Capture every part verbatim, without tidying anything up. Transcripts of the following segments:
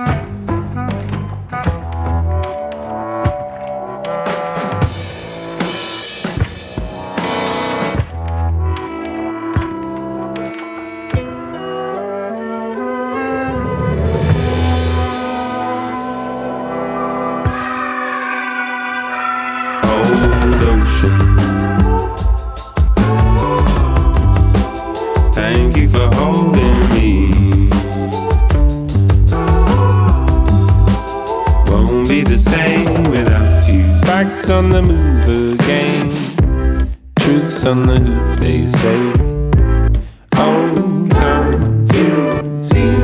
Thank you for holding me. Won't be the same without you. Facts on the move again, truths on the hoof, they say. Oh, can't you see?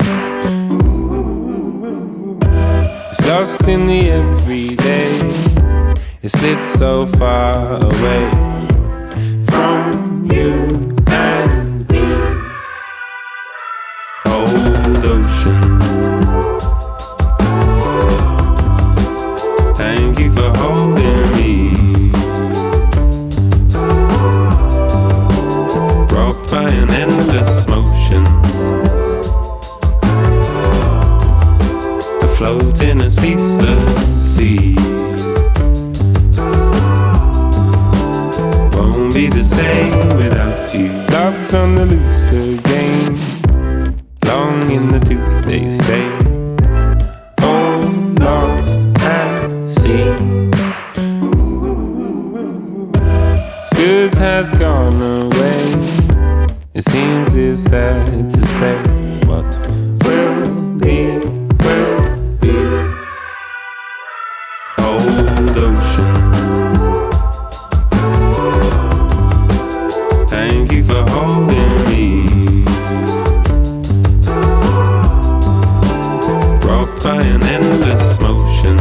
It's lost in the everyday. It slid so far away from you and me. Old ocean, thank you for holding me. Rocked by an endless motion, afloat in a ceaseless sea. Won't be the same without you. Love's on the loose again, long in the tooth, they say. Oh, lost at sea. Good has gone away. It seems is there to stay. What will be, will be. Old ocean, thank you for holding me. Rocked by an endless motion,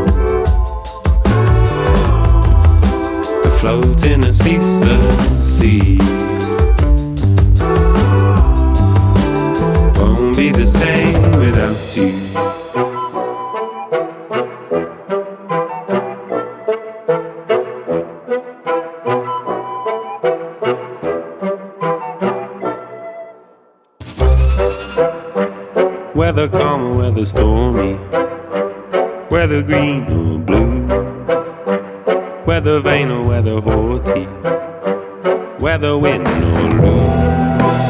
afloat in a ceaseless sea. Won't be the same without you. Weather calm or weather stormy, weather green or blue, weather vain or weather haughty, weather win or lose.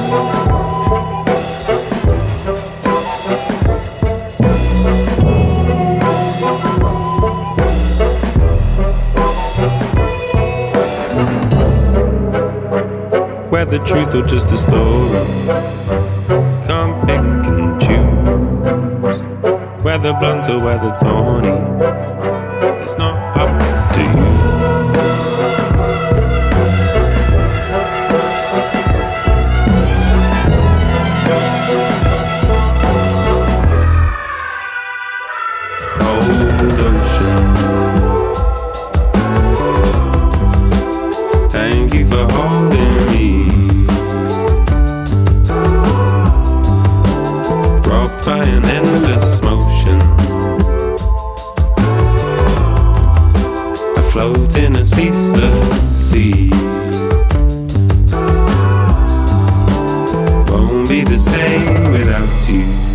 Whether truth or just a story, can't pick and choose. Whether blunt or whether thorny, it's not up to you. Old ocean, thank you for holding me. Rocked by an endless motion, afloat in a ceaseless sea. Won't be the same without you.